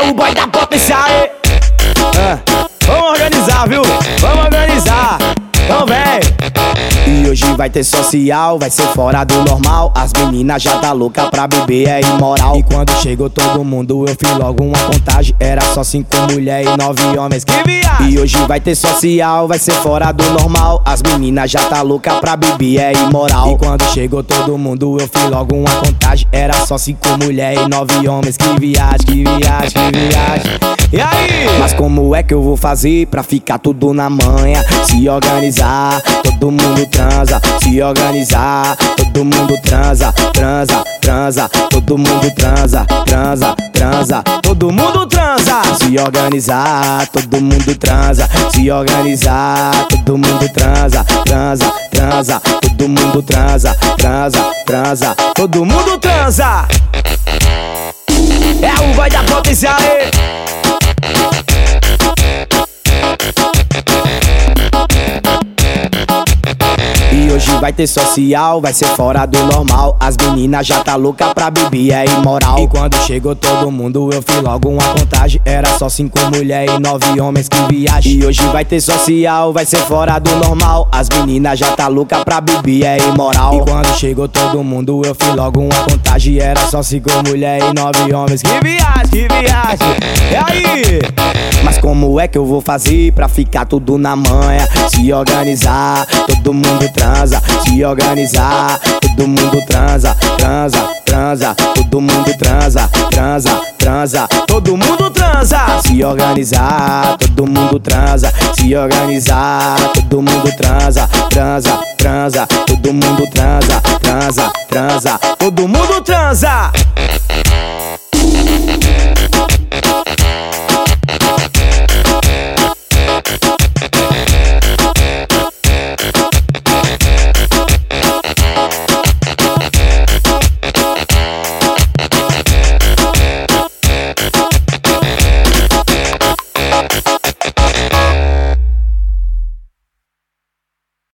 o boy da potência, aê. Vamos organizar, viu? Vamos organizar. Então vem. E hoje vai ter social, vai ser fora do normal. As meninas já tá louca pra beber, é imoral. E quando chegou todo mundo eu fiz logo uma contagem. Era só 5 mulheres e 9 homens, que viagem. E hoje vai ter social, vai ser fora do normal. As meninas já tá louca pra beber, é imoral. E quando chegou todo mundo eu fiz logo uma contagem. Era só 5 mulheres e 9 homens, que viagem, que viagem, que viagem. E aí? Mas como é que eu vou fazer pra ficar tudo na manha? Se organizar, todo mundo transa. Se organizar, todo mundo transa. Transa, transa, todo mundo transa. Transa, transa, todo mundo transa. Se organizar, todo mundo transa. Se organizar, todo mundo transa. Transa, transa, todo mundo transa. Transa, transa, todo mundo transa. É o vai da potência, aê. E hoje vai ter social, vai ser fora do normal. As meninas já tá louca pra beber, é imoral. E quando chegou todo mundo eu fiz logo uma contagem. Era só 5 mulheres e 9 homens, que viagem. E hoje vai ter social, vai ser fora do normal. As meninas já tá louca pra beber, é imoral. E quando chegou todo mundo eu fiz logo uma contagem. Era só 5 mulheres e 9 homens, que viagem, que viagem. E aí? Mas como é que eu vou fazer pra ficar tudo na manha? Se organizar, todo mundo transa. Se organizar, todo mundo transa. Transa, transa, todo mundo transa. Transa, transa, todo mundo transa. Se organizar, todo mundo transa. Se organizar, todo mundo transa. Transa, transa, todo mundo transa. Transa, transa, todo mundo transa.